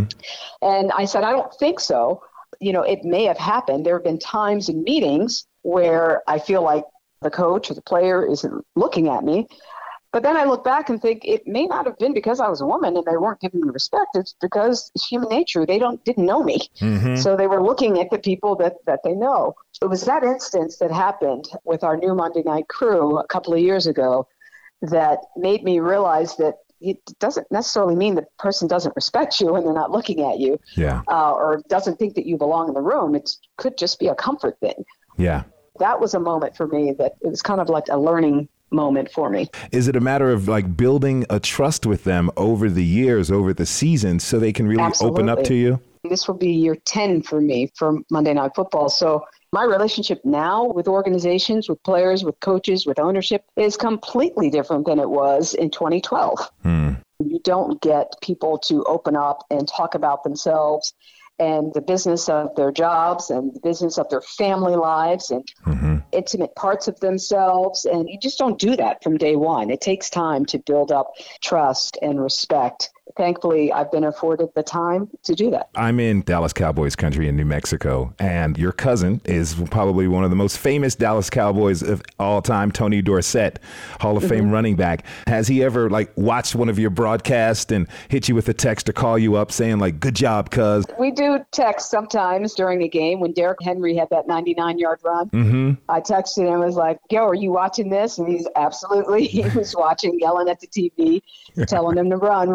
And I said, I don't think so. It may have happened. There have been times in meetings where I feel like the coach or the player isn't looking at me. But then I look back and think it may not have been because I was a woman and they weren't giving me respect. It's because it's human nature. They didn't know me. So they were looking at the people that they know. It was that instance that happened with our new Monday Night crew a couple of years ago that made me realize that it doesn't necessarily mean the person doesn't respect you when they're not looking at you, or doesn't think that you belong in the room. It could just be a comfort thing. Yeah. That was a moment for me that it was kind of like a learning moment for me. Is it a matter of building a trust with them over the years, over the seasons, so they can really open up to you? This will be year 10 for me for Monday Night Football. So my relationship now with organizations, with players, with coaches, with ownership is completely different than it was in 2012. You don't get people to open up and talk about themselves and the business of their jobs and the business of their family lives and intimate parts of themselves. And you just don't do that from day one. It takes time to build up trust and respect. Thankfully, I've been afforded the time to do that. I'm in Dallas Cowboys country in New Mexico, and your cousin is probably one of the most famous Dallas Cowboys of all time, Tony Dorsett, Hall of Fame running back. Has he ever watched one of your broadcasts and hit you with a text or call you up saying good job, cuz? We do text sometimes during a game. When Derrick Henry had that 99-yard run, I texted him, I was like, yo, are you watching this? And he was watching, yelling at the TV, telling him to run.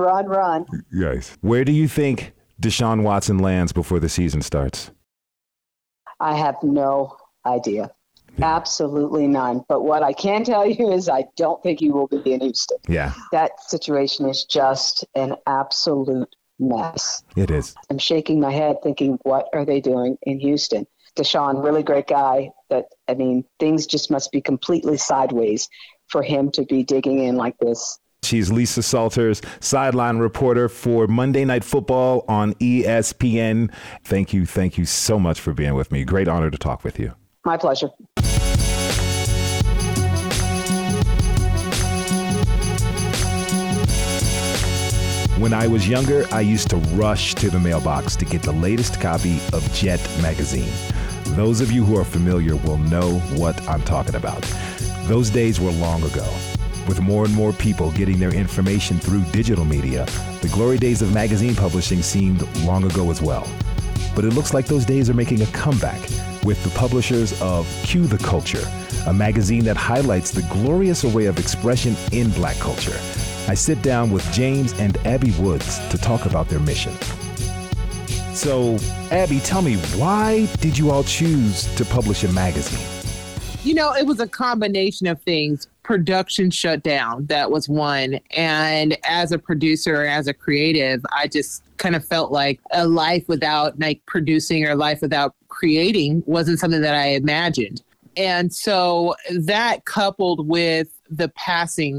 Yes. Where do you think Deshaun Watson lands before the season starts? I have no idea. Yeah. Absolutely none. But what I can tell you is I don't think he will be in Houston. Yeah. That situation is just an absolute mess. It is. I'm shaking my head thinking, what are they doing in Houston? Deshaun, really great guy, but things just must be completely sideways for him to be digging in like this. She's Lisa Salters, sideline reporter for Monday Night Football on ESPN. Thank you so much for being with me. Great honor to talk with you. My pleasure. When I was younger, I used to rush to the mailbox to get the latest copy of Jet magazine. Those of you who are familiar will know what I'm talking about. Those days were long ago. With more and more people getting their information through digital media, the glory days of magazine publishing seemed long ago as well. But it looks like those days are making a comeback with the publishers of Cue the Culture, a magazine that highlights the glorious array of expression in Black culture. I sit down with James and Abby Woods to talk about their mission. So, Abby, tell me, why did you all choose to publish a magazine? It was a combination of things. Production shut down. That was one. And as a producer, as a creative, I just kind of felt like a life without producing or life without creating wasn't something that I imagined. And so that coupled with the passing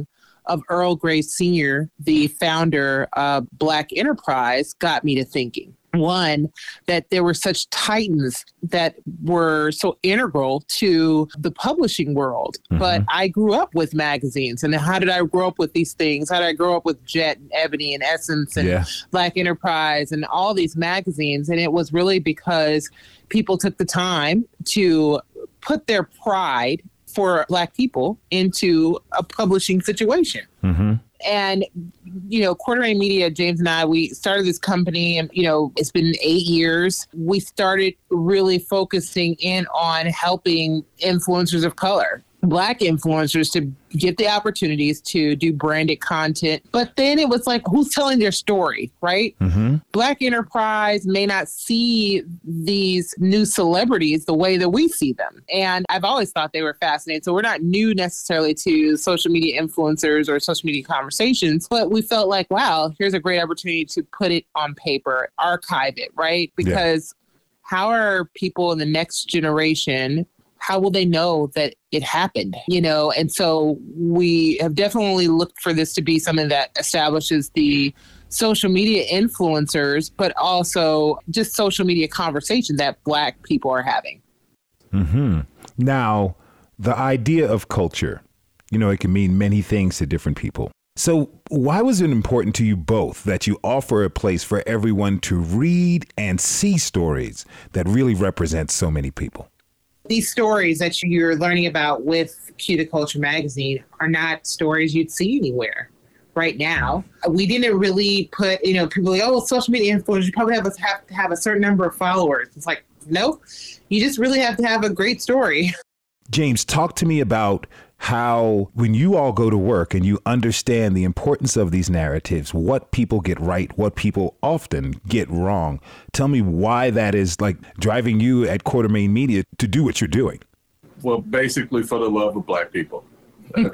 of Earl Grey Sr., the founder of Black Enterprise, got me to thinking. One, that there were such titans that were so integral to the publishing world. Mm-hmm. But I grew up with magazines. And how did I grow up with these things? How did I grow up with Jet and Ebony and Essence and Black Enterprise and all these magazines? And it was really because people took the time to put their pride for Black people into a publishing situation. Mm-hmm. And, Quartermaine Media, James and I, we started this company and, it's been 8 years. We started really focusing in on helping influencers of color, Black influencers, to get the opportunities to do branded content. But then it was like, who's telling their story, right? Mm-hmm. Black Enterprise may not see these new celebrities the way that we see them. And I've always thought they were fascinating. So we're not new necessarily to social media influencers or social media conversations, but we felt like, wow, here's a great opportunity to put it on paper, archive it, right? Because how are people in the next generation, how will they know that it happened? And so we have definitely looked for this to be something that establishes the social media influencers, but also just social media conversation that Black people are having. Mm-hmm. Now, the idea of culture, it can mean many things to different people. So why was it important to you both that you offer a place for everyone to read and see stories that really represent so many people? These stories that you're learning about with Cue the Culture magazine are not stories you'd see anywhere right now. We didn't really put, people like, social media influencers, you probably have to have a certain number of followers. It's like, nope, you just really have to have a great story. James, talk to me about how when you all go to work and you understand the importance of these narratives, what people get right, what people often get wrong. Tell me why that is like driving you at Quartermaine Media to do what you're doing. Well, basically for the love of Black people. I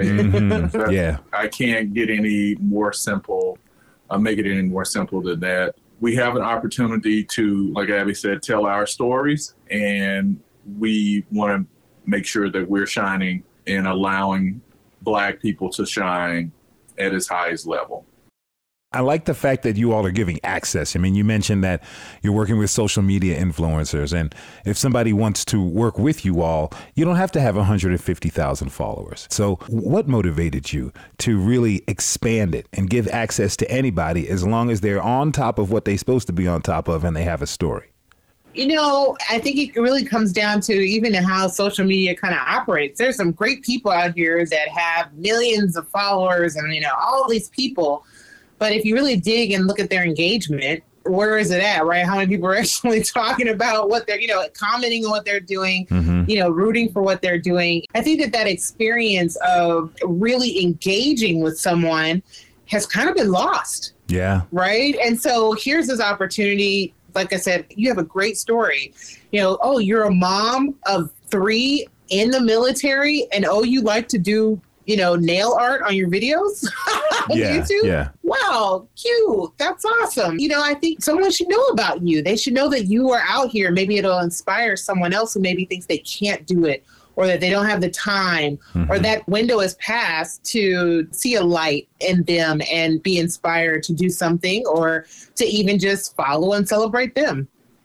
mean, I can't get any more simple, make it any more simple than that. We have an opportunity to, like Abby said, tell our stories, and we want to make sure that we're shining and allowing Black people to shine at its highest level. I like the fact that you all are giving access. I mean, you mentioned that you're working with social media influencers, and if somebody wants to work with you all, you don't have to have 150,000 followers. So what motivated you to really expand it and give access to anybody as long as they're on top of what they're supposed to be on top of and they have a story? I think it really comes down to even how social media kind of operates. There's some great people out here that have millions of followers and, all these people. But if you really dig and look at their engagement, where is it at, right? How many people are actually talking about what they're, commenting on what they're doing, rooting for what they're doing? I think that experience of really engaging with someone has kind of been lost. Yeah. Right. And so here's this opportunity. Like I said, you have a great story. You're a mom of 3 in the military, and you like to do, nail art on your videos on YouTube? Yeah. Wow, cute. That's awesome. I think someone should know about you. They should know that you are out here. Maybe it'll inspire someone else who maybe thinks they can't do it, or that they don't have the time, or that window is passed to see a light in them and be inspired to do something, or to even just follow and celebrate them.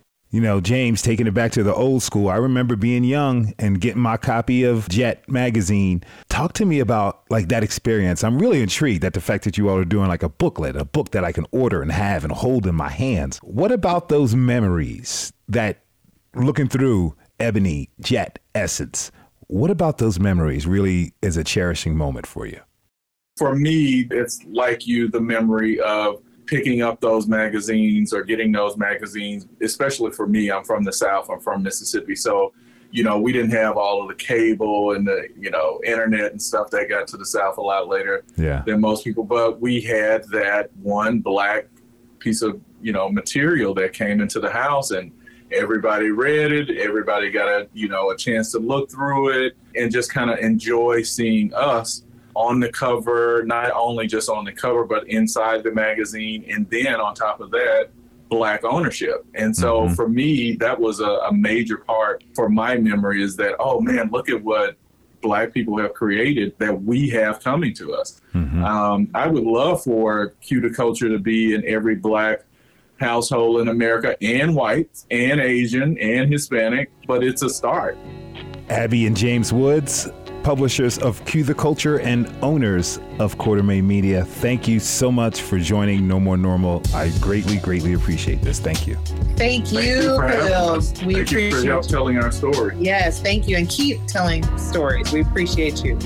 James, taking it back to the old school, I remember being young and getting my copy of Jet magazine. Talk to me about that experience. I'm really intrigued at the fact that you all are doing a booklet, a book that I can order and have and hold in my hands. What about those memories that looking through Ebony, Jet, Essence, what about those memories really is a cherishing moment for you? For me, it's like the memory of picking up those magazines or getting those magazines, especially for me. I'm from the South. I'm from Mississippi. So, we didn't have all of the cable and the, internet and stuff that got to the South a lot later than most people. But we had that one Black piece of, material that came into the house, and everybody read it. Everybody got a chance to look through it and just kind of enjoy seeing us on the cover, not only just on the cover, but inside the magazine. And then on top of that, Black ownership. And so for me, that was a major part for my memory, is that, oh man, look at what Black people have created that we have coming to us. I would love for Cue the Culture to be in every Black household in America, and white and Asian and Hispanic, but it's a start. Abby and James Woods, publishers of Cue the Culture and owners of Quartermain Media, thank you so much for joining No More Normal. I greatly, greatly appreciate this. Thank you. Thank you for those. We appreciate you for help telling our story. Yes, thank you. And keep telling stories. We appreciate you.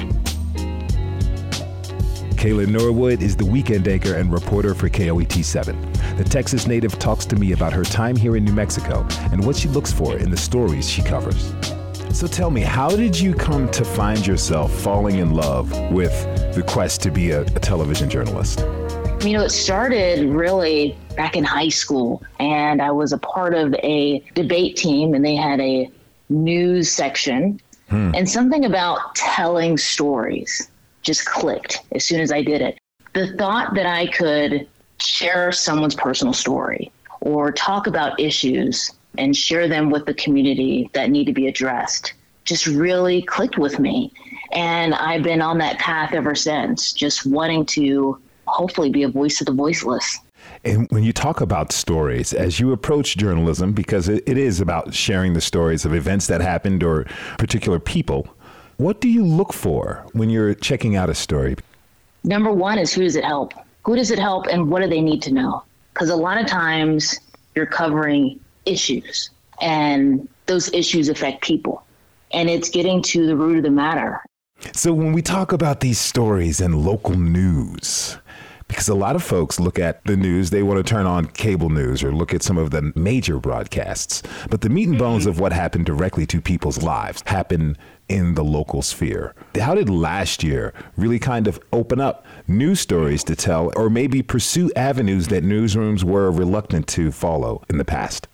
Kayla Norwood is the weekend anchor and reporter for KOET 7. The Texas native talks to me about her time here in New Mexico and what she looks for in the stories she covers. So tell me, how did you come to find yourself falling in love with the quest to be a television journalist? You know, it started really back in high school, and I was a part of a debate team, and they had a news section, and something about telling stories just clicked as soon as I did it. The thought that I could share someone's personal story or talk about issues and share them with the community that need to be addressed just really clicked with me. And I've been on that path ever since, just wanting to hopefully be a voice of the voiceless. And when you talk about stories, as you approach journalism, because it is about sharing the stories of events that happened or particular people, what do you look for when you're checking out a story? Number one is, who does it help? Who does it help and what do they need to know? Because a lot of times you're covering issues, and those issues affect people, and it's getting to the root of the matter. So when we talk about these stories and local news, because a lot of folks look at the news, they want to turn on cable news or look at some of the major broadcasts, but the meat and bones of what happened directly to people's lives happen in the local sphere. How did last year really kind of open up news stories to tell, or maybe pursue avenues that newsrooms were reluctant to follow in the past?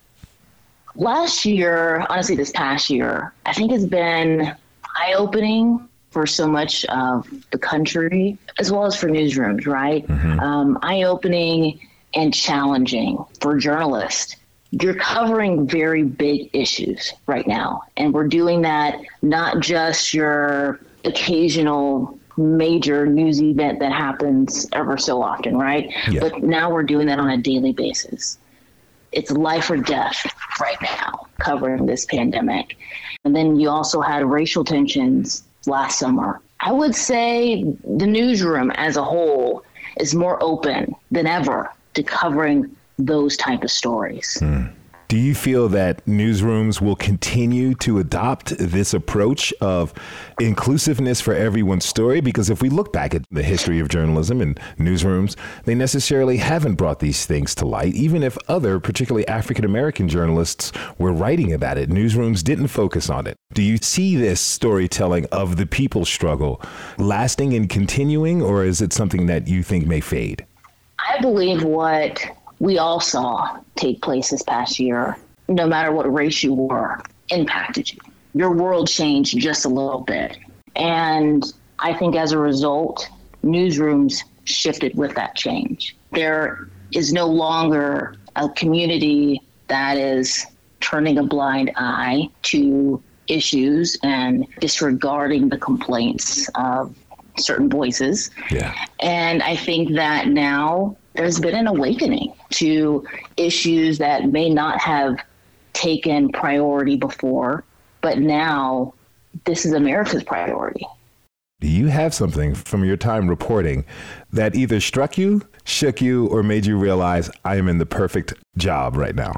Last year, honestly, this past year, I think has been eye-opening for so much of the country, as well as for newsrooms, right? Eye-opening and challenging for journalists. You're covering very big issues right now, and we're doing that not just your occasional major news event that happens ever so often, right? Yeah. But now we're doing that on a daily basis. It's life or death right now, covering this pandemic. And then you also had racial tensions last summer. I would say the newsroom as a whole is more open than ever to covering those type of stories. Do you feel that newsrooms will continue to adopt this approach of inclusiveness for everyone's story? Because if we look back at the history of journalism and newsrooms, they necessarily haven't brought these things to light. Even if other, particularly African-American journalists, were writing about it, newsrooms didn't focus on it. Do you see this storytelling of the people's struggle lasting and continuing, or is it something that you think may fade? I believe what we all saw take place this past year, no matter what race you were, impacted you. Your world changed just a little bit. And I think as a result, newsrooms shifted with that change. There is no longer a community that is turning a blind eye to issues and disregarding the complaints of certain voices. Yeah. And I think that now there's been an awakening to issues that may not have taken priority before, but now this is America's priority. Do you have something from your time reporting that either struck you, shook you, or made you realize I am in the perfect job right now?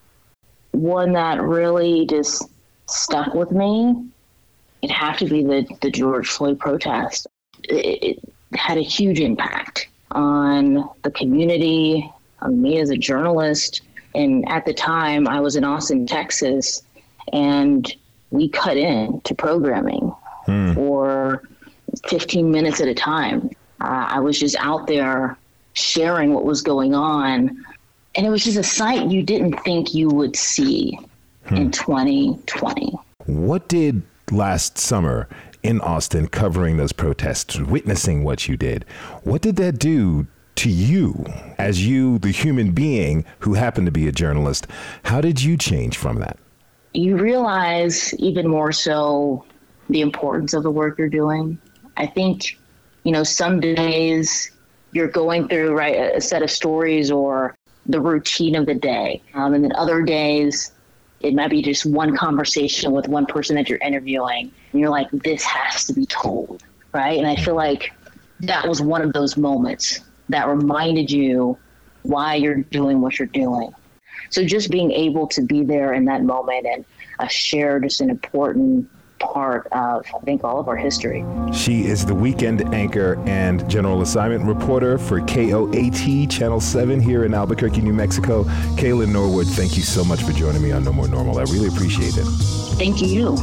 One that really just stuck with me, it'd have to be the George Floyd protest. It had a huge impact on the community, on me as a journalist. And at the time, I was in Austin, Texas, and we cut in to programming for 15 minutes at a time. I was just out there sharing what was going on. And it was just a sight you didn't think you would see in 2020. What did last summer in Austin, covering those protests, witnessing what you did, what did that do to you as you, the human being who happened to be a journalist? How did you change from that? You realize even more so the importance of the work you're doing. I think, some days you're going through, right, a set of stories or the routine of the day. And then other days, it might be just one conversation with one person that you're interviewing. And you're like, this has to be told, right? And I feel like that was one of those moments that reminded you why you're doing what you're doing. So just being able to be there in that moment and share just an important part of, I think, all of our history. She is the weekend anchor and general assignment reporter for KOAT Channel 7 here in Albuquerque, New Mexico. Kaylin Norwood, thank you so much for joining me on No More Normal. I really appreciate it. Thank you.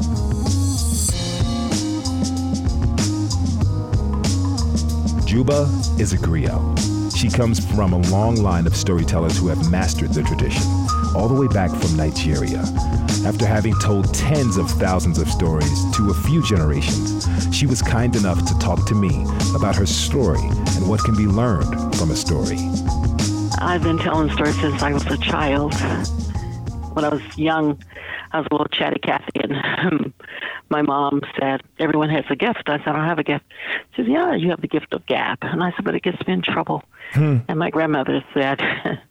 Juba is a griot. She comes from a long line of storytellers who have mastered the tradition, all the way back from Nigeria. After having told tens of thousands of stories to a few generations, she was kind enough to talk to me about her story and what can be learned from a story. I've been telling stories since I was a child. When I was young, I was a little chatty Cathy, and my mom said, everyone has a gift. I said, I don't have a gift. She said, yeah, you have the gift of gab. And I said, but it gets me in trouble. And my grandmother said,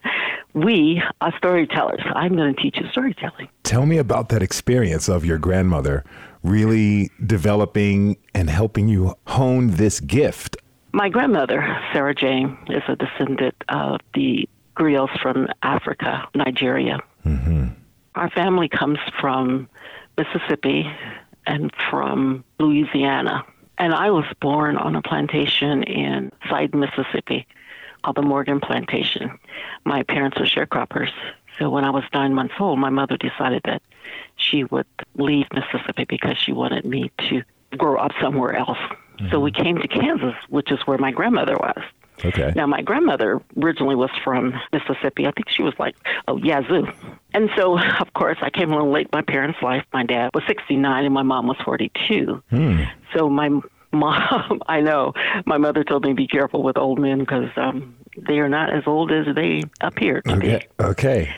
we are storytellers. I'm going to teach you storytelling. Tell me about that experience of your grandmother really developing and helping you hone this gift. My grandmother, Sarah Jane, is a descendant of the griots from Africa, Nigeria. Mm-hmm. Our family comes from Mississippi and from Louisiana. And I was born on a plantation in Side, Mississippi, called the Morgan Plantation. My parents were sharecroppers. So when I was 9 months old, my mother decided that she would leave Mississippi because she wanted me to grow up somewhere else. Mm-hmm. So we came to Kansas, which is where my grandmother was. Okay. Now, my grandmother originally was from Mississippi. I think she was like, Yazoo. And so, of course, I came a little late in my parents' life. My dad was 69 and my mom was 42. So my mom, I know, my mother told me, be careful with old men because they are not as old as they appear to be. Okay.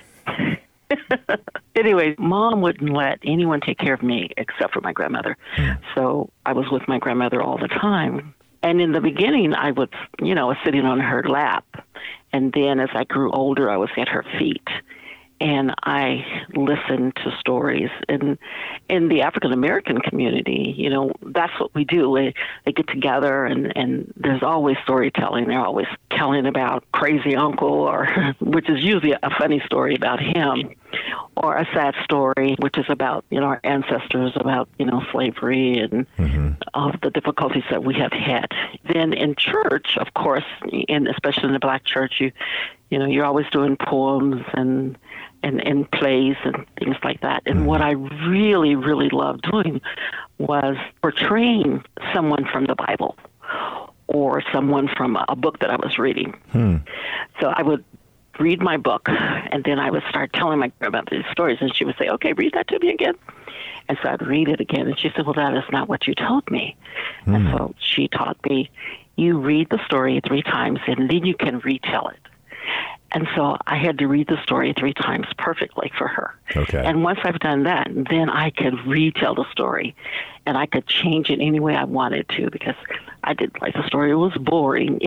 Anyway, Mom wouldn't let anyone take care of me except for my grandmother. So I was with my grandmother all the time. And in the beginning, I was, sitting on her lap. And then as I grew older, I was at her feet. And I listened to stories. And in the African-American community, that's what we do. They get together and there's always storytelling. They're always telling about crazy uncle, which is usually a funny story about him, or a sad story, which is about, our ancestors, about, slavery and all of the difficulties that we have had. Then in church, of course, and especially in the Black church, you're always doing poems and plays and things like that. And what I really, really loved doing was portraying someone from the Bible or someone from a book that I was reading. So I would read my book, and then I would start telling my grandmother these stories, and she would say, okay, read that to me again. And so I'd read it again, and she said, well, that is not what you told me. And so she taught me, you read the story 3 times, and then you can retell it. And so I had to read the story 3 times perfectly for her. Okay. And once I've done that, then I could retell the story, and I could change it any way I wanted to because I didn't like the story. It was boring.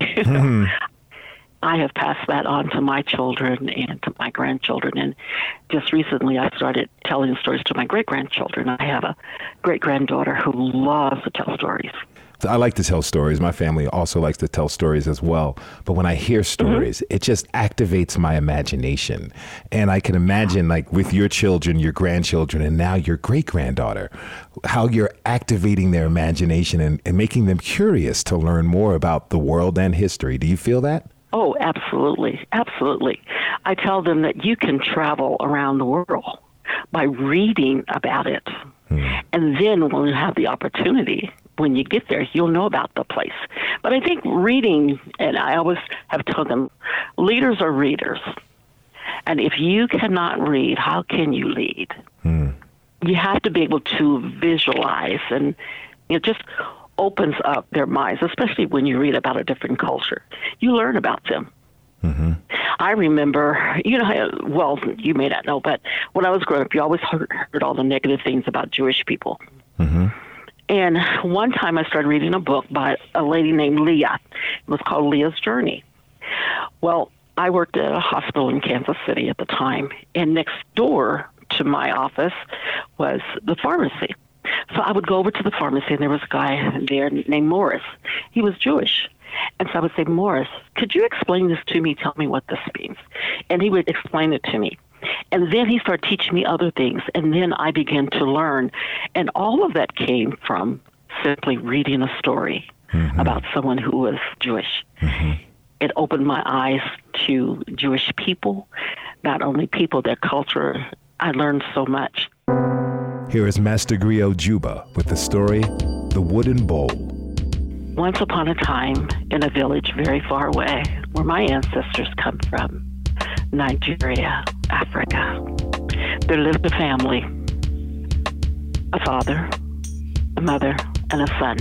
I have passed that on to my children and to my grandchildren. And just recently I started telling stories to my great-grandchildren. I have a great-granddaughter who loves to tell stories. I like to tell stories. My family also likes to tell stories as well. But when I hear stories, it just activates my imagination. And I can imagine, like, with your children, your grandchildren, and now your great-granddaughter, how you're activating their imagination and making them curious to learn more about the world and history. Do you feel that? Oh, absolutely. Absolutely. I tell them that you can travel around the world by reading about it. And then when you have the opportunity, when you get there, you'll know about the place. But I think reading, and I always have told them, leaders are readers. And if you cannot read, how can you lead? You have to be able to visualize, and it just opens up their minds, especially when you read about a different culture. You learn about them. I remember, you may not know, but when I was growing up, you always heard all the negative things about Jewish people. And one time I started reading a book by a lady named Leah. It was called Leah's Journey. Well, I worked at a hospital in Kansas City at the time, and next door to my office was the pharmacy. So I would go over to the pharmacy, and there was a guy there named Morris. He was Jewish. And so I would say, Morris, could you explain this to me? Tell me what this means. And he would explain it to me. And then he started teaching me other things. And then I began to learn. And all of that came from simply reading a story about someone who was Jewish. It opened my eyes to Jewish people, not only people, their culture. I learned so much. Here is Master Griot Juba with the story, The Wooden Bowl. Once upon a time, in a village very far away, where my ancestors come from, Nigeria, Africa, there lived a family, a father, a mother, and a son.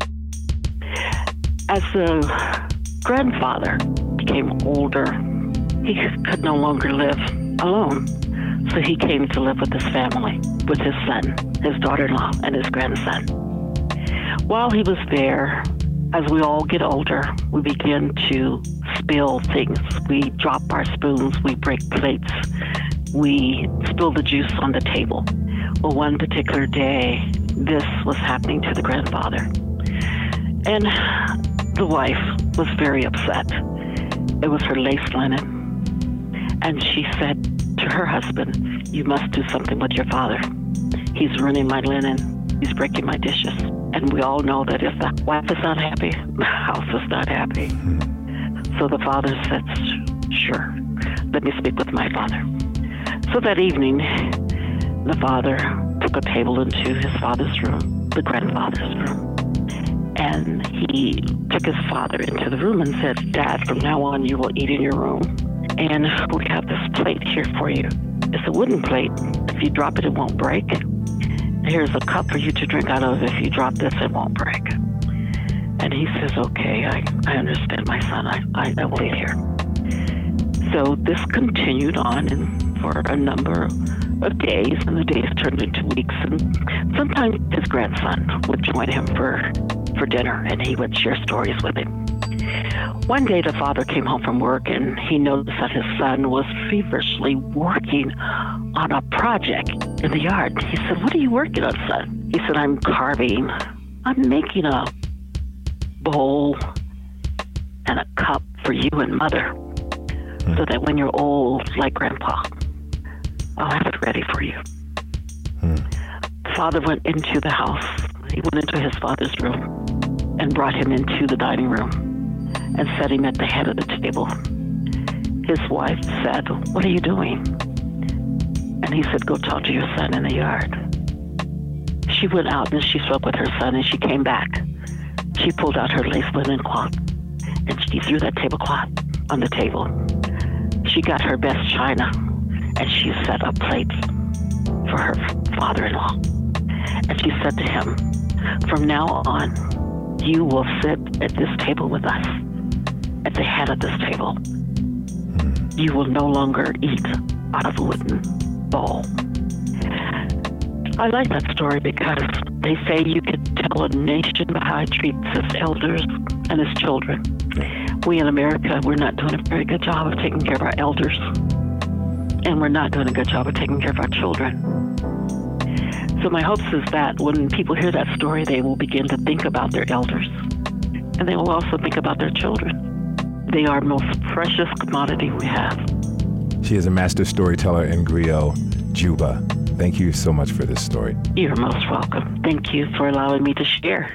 As the grandfather became older, he could no longer live alone. So he came to live with his family, with his son, his daughter-in-law, and his grandson. While he was there, as we all get older, we begin to spill things. We drop our spoons, we break plates, we spill the juice on the table. Well, one particular day, this was happening to the grandfather. And the wife was very upset. It was her lace linen. And she said to her husband, you must do something with your father. He's ruining my linen. He's breaking my dishes. And we all know that if the wife is not happy, the house is not happy. So the father said, sure, let me speak with my father. So that evening, the father took a table into his father's room, the grandfather's room. And he took his father into the room and said, Dad, from now on, you will eat in your room. And we have this plate here for you. It's a wooden plate. If you drop it, it won't break. Here's a cup for you to drink out of. If you drop this, it won't break. And he says, okay, I understand, my son. I will eat here. So this continued on for a number of days, and the days turned into weeks. And sometimes his grandson would join him for dinner, and he would share stories with him. One day the father came home from work, and he noticed that his son was feverishly working on a project in the yard. He said, what are you working on, son? He said, I'm making a bowl and a cup for you and mother, so that when you're old, like Grandpa, I'll have it ready for you. The father went into the house. He went into his father's room and brought him into the dining room and set him at the head of the table. His wife said, what are you doing? And he said, go talk to your son in the yard. She went out and she spoke with her son, and she came back. She pulled out her lace linen cloth and she threw that tablecloth on the table. She got her best china and she set up plates for her father-in-law. And she said to him, from now on, you will sit at this table with us, at the head of this table. You will no longer eat out of a wooden bowl. I like that story because they say you could tell a nation by how it treats its elders and its children. We in America, we're not doing a very good job of taking care of our elders, and we're not doing a good job of taking care of our children. So my hopes is that when people hear that story, they will begin to think about their elders, and they will also think about their children. They are the most precious commodity we have. She is a master storyteller in Griot, Juba. Thank you so much for this story. You're most welcome. Thank you for allowing me to share.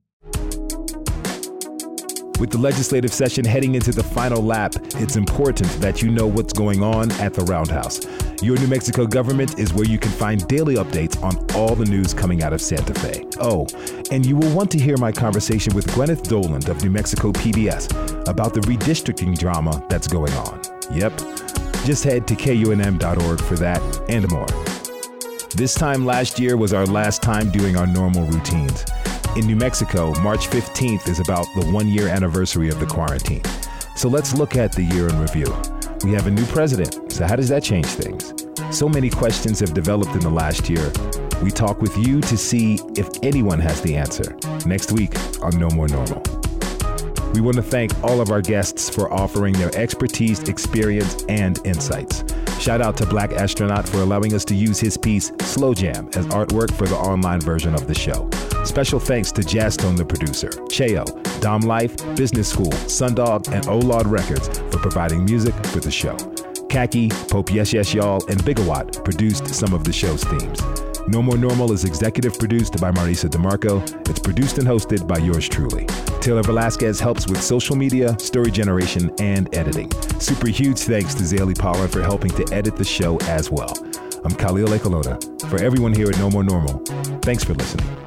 With the legislative session heading into the final lap, it's important that you know what's going on at the Roundhouse. Your New Mexico government is where you can find daily updates on all the news coming out of Santa Fe. Oh, and you will want to hear my conversation with Gwyneth Doland of New Mexico PBS about the redistricting drama that's going on. Yep, just head to KUNM.org for that and more. This time last year was our last time doing our normal routines. In New Mexico, March 15th is about the 1-year anniversary of the quarantine. So let's look at the year in review. We have a new president, so how does that change things? So many questions have developed in the last year. We talk with you to see if anyone has the answer. Next week on No More Normal. We want to thank all of our guests for offering their expertise, experience, and insights. Shout out to Black Astronaut for allowing us to use his piece, Slow Jam, as artwork for the online version of the show. Special thanks to Jazztone, the producer, Cheo, Dom Life, Business School, Sundog, and Olod Records for providing music for the show. Khaki, Pope Yes Yes Y'all, and Bigawatt produced some of the show's themes. No More Normal is executive produced by Marisa DeMarco. It's produced and hosted by yours truly. Taylor Velasquez helps with social media, story generation, and editing. Super huge thanks to Zaley Pollard for helping to edit the show as well. I'm Khalil Ekulona. For everyone here at No More Normal, thanks for listening.